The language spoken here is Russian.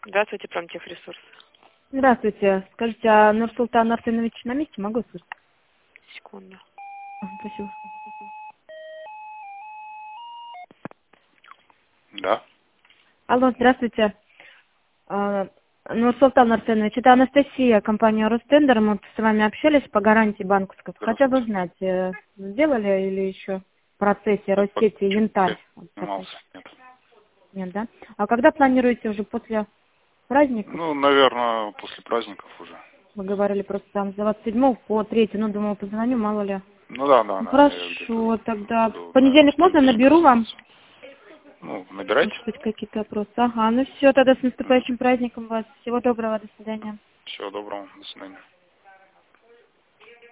Здравствуйте, Промтехресурс. Здравствуйте. Скажите, а Нурсултан Арсенович на месте? Могу слышать? Секунду. Спасибо. Да. Алло, здравствуйте. Нурсултан Арсенович, это Анастасия, компания Ростендер. Мы с вами общались по гарантии банковской. Хотел бы знать, сделали или еще в процессе Россети янтарь? Нет. Нет, да? А когда планируете уже после праздников? Ну, наверное, после праздников уже. Вы говорили просто там с 27 по 3, ну, думаю, позвоню, мало ли. Ну да. Хорошо, тогда в понедельник можно наберу вам? Ну, набирайте. Может быть, какие-то вопросы. Ага, ну все, тогда с наступающим праздником вас. Всего доброго, до свидания. Всего доброго, до свидания.